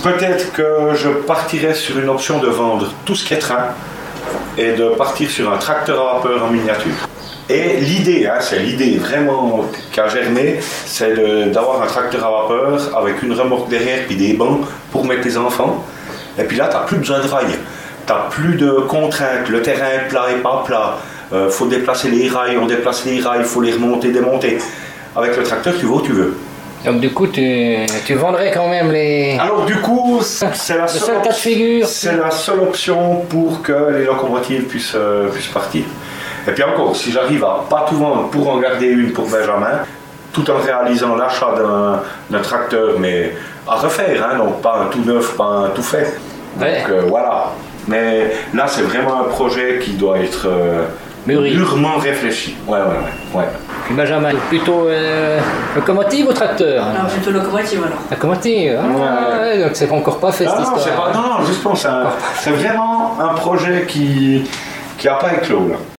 Peut-être que je partirais sur une option de vendre tout ce qui est train et de partir sur un tracteur à vapeur en miniature. Et l'idée, c'est l'idée vraiment qui a germé, c'est d'avoir un tracteur à vapeur avec une remorque derrière puis des bancs pour mettre tes enfants. Et puis là, tu n'as plus besoin de rails, tu n'as plus de contraintes, le terrain est plat et pas plat, faut déplacer les rails, on déplace les rails, il faut les remonter, démonter. Avec le tracteur, tu vas où tu veux. Donc du coup, tu vendrais quand même les... Alors du coup, c'est la seule cas de figure. C'est la seule option pour que les locomotives puissent partir. Et puis encore, si j'arrive à pas tout vendre pour en garder une pour Benjamin, tout en réalisant l'achat d'un tracteur, mais à refaire, donc pas un tout neuf, pas un tout fait. Ouais. Donc voilà. Mais là, c'est vraiment un projet qui doit être mûrement réfléchi. Ouais. Puis Benjamin, plutôt locomotive ou tracteur? Non, plutôt locomotive alors. Locomotive, ouais. Donc c'est encore pas fait cette histoire. Non, justement, c'est vraiment un projet qui n'a pas éclos là.